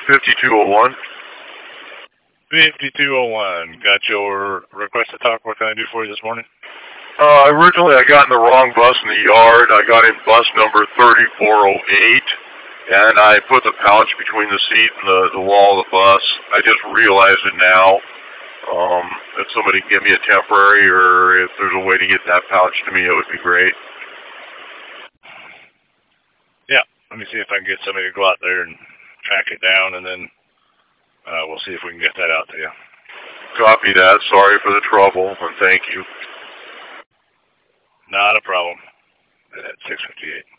5201. 5201. Got your request to talk. What can I do for you this morning? Originally I got in the wrong bus in the yard. I got in bus number 3408, and I put the pouch between the seat and the wall of the bus. I just realized it now. If somebody can give me a temporary, or if there's a way to get that pouch to me, it would be great. Yeah, let me see if I can get somebody to go out there and track it down, and then we'll see if we can get that out to you. Copy that. Sorry for the trouble, and thank you. Not a problem. At 658.